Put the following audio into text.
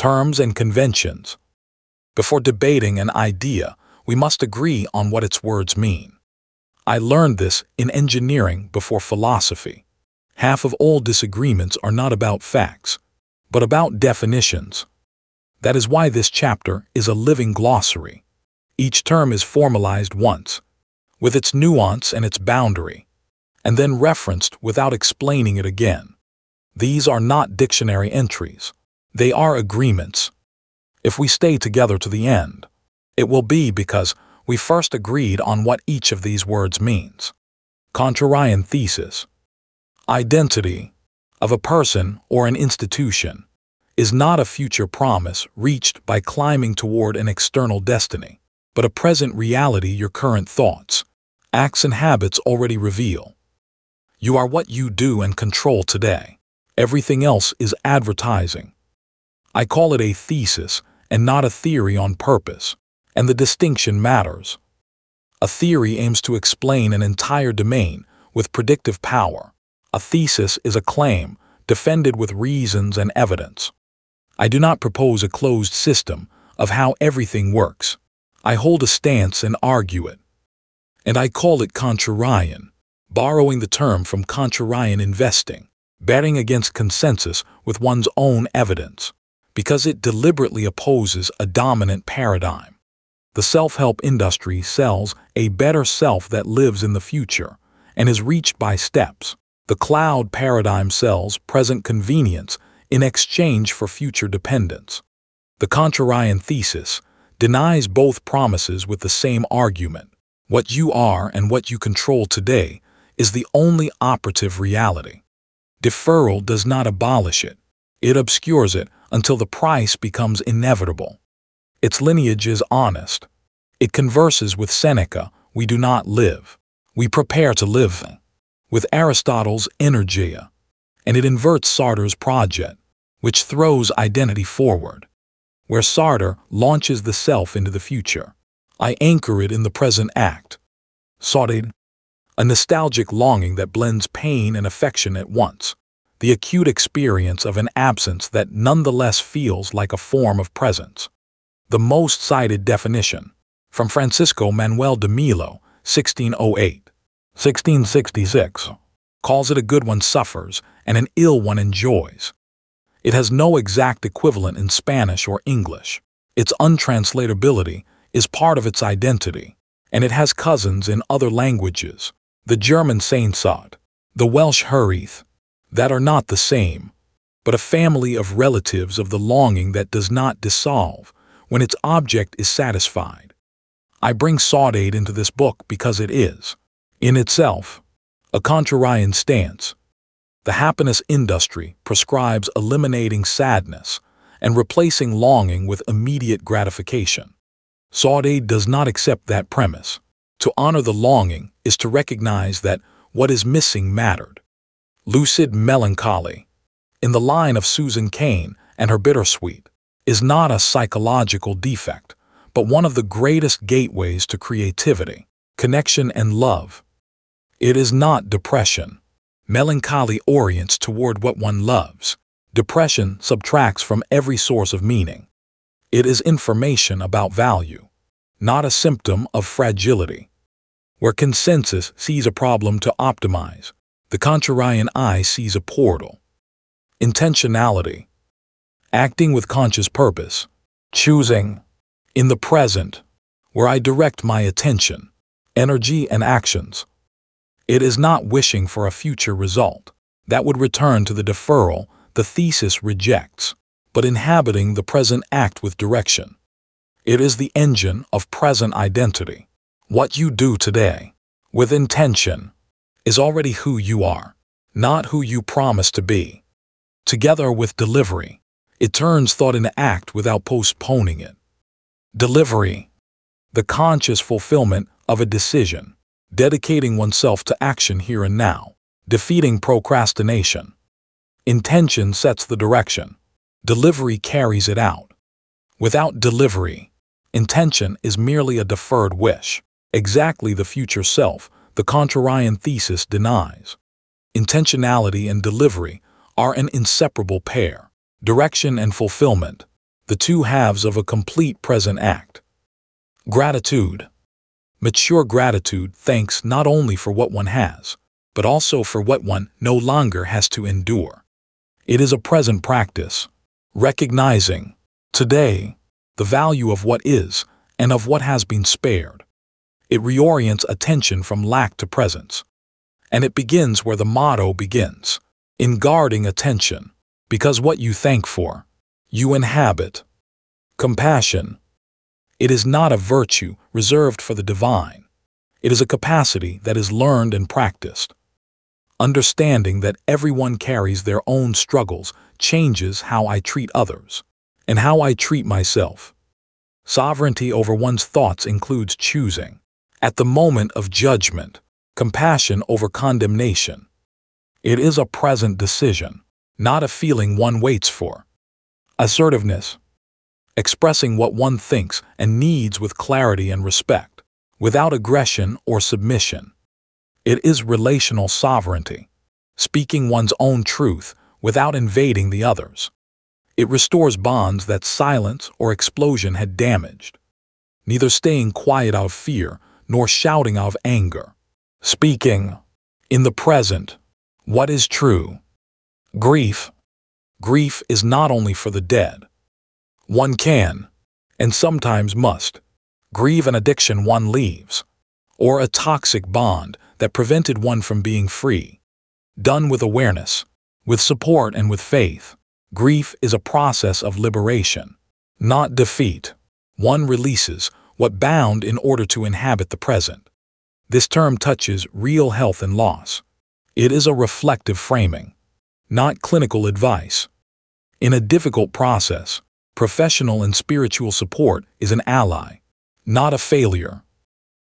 terms and conventions. Before debating an idea, we must agree on what its words mean. I learned this in engineering before philosophy. Half of all disagreements are not about facts, but about definitions. That is why this chapter is a living glossary. Each term is formalized once, with its nuance and its boundary, and then referenced without explaining it again. These are not dictionary entries. They are agreements. If we stay together to the end, it will be because we first agreed on what each of these words means. Contrarian thesis. Identity of a person or an institution is not a future promise reached by climbing toward an external destiny, but a present reality your current thoughts, acts and habits already reveal. You are what you do and control today. Everything else is advertising. I call it a thesis and not a theory on purpose, and the distinction matters. A theory aims to explain an entire domain with predictive power. A thesis is a claim defended with reasons and evidence. I do not propose a closed system of how everything works. I hold a stance and argue it. And I call it contrarian, borrowing the term from contrarian investing, betting against consensus with one's own evidence, because it deliberately opposes a dominant paradigm. The self-help industry sells a better self that lives in the future and is reached by steps. The cloud paradigm sells present convenience in exchange for future dependence. The contrarian thesis denies both promises with the same argument. What you are and what you control today is the only operative reality. Deferral does not abolish it. It obscures it until the price becomes inevitable. Its lineage is honest. It converses with Seneca, we do not live. We prepare to live, with Aristotle's energeia, and it inverts Sartre's project, which throws identity forward. Where Sartre launches the self into the future, I anchor it in the present act. Saudade, a nostalgic longing that blends pain and affection at once, the acute experience of an absence that nonetheless feels like a form of presence. The most cited definition, from Francisco Manuel de Melo, 1608-1666, calls it a good one suffers and an ill one enjoys. It has no exact equivalent in Spanish or English. Its untranslatability is part of its identity, and it has cousins in other languages, the German Sehnsucht, the Welsh Hyrith, that are not the same, but a family of relatives of the longing that does not dissolve when its object is satisfied. I bring Saudade into this book because it is, in itself, a contrarian stance. The happiness industry prescribes eliminating sadness and replacing longing with immediate gratification. Saudade does not accept that premise. To honor the longing is to recognize that what is missing mattered. Lucid melancholy, in the line of Susan Cain and her bittersweet, is not a psychological defect, but one of the greatest gateways to creativity, connection, and love. It is not depression. Melancholy orients toward what one loves. Depression subtracts from every source of meaning. It is information about value, not a symptom of fragility. Where consensus sees a problem to optimize, the contrarian eye sees a portal. Intentionality, acting with conscious purpose, choosing, in the present, where I direct my attention, energy, and actions. It is not wishing for a future result that would return to the deferral the thesis rejects, but inhabiting the present act with direction. It is the engine of present identity. What you do today, with intention, is already who you are, not who you promise to be. Together with delivery, it turns thought into act without postponing it. Delivery, the conscious fulfillment of a decision, dedicating oneself to action here and now, defeating procrastination. Intention sets the direction. Delivery carries it out. Without delivery, intention is merely a deferred wish, exactly the future self the contrarian thesis denies. Intentionality and delivery are an inseparable pair. Direction and fulfillment, the two halves of a complete present act. Gratitude. Mature gratitude thanks not only for what one has, but also for what one no longer has to endure. It is a present practice, recognizing, today, the value of what is and of what has been spared. It reorients attention from lack to presence. And it begins where the motto begins, in guarding attention, because what you thank for, you inhabit. Compassion. It is not a virtue reserved for the divine. It is a capacity that is learned and practiced. Understanding that everyone carries their own struggles changes how I treat others and how I treat myself. Sovereignty over one's thoughts includes choosing, at the moment of judgment, compassion over condemnation. It is a present decision, not a feeling one waits for. Assertiveness. Expressing what one thinks and needs with clarity and respect, without aggression or submission. It is relational sovereignty, speaking one's own truth without invading the others. It restores bonds that silence or explosion had damaged, neither staying quiet out of fear nor shouting out of anger. Speaking, in the present, what is true. Grief. Grief is not only for the dead. One can, and sometimes must, grieve an addiction one leaves, or a toxic bond that prevented one from being free. Done with awareness, with support and with faith, grief is a process of liberation, not defeat. One releases what bound in order to inhabit the present. This term touches real health and loss. It is a reflective framing, not clinical advice. In a difficult process, professional and spiritual support is an ally, not a failure.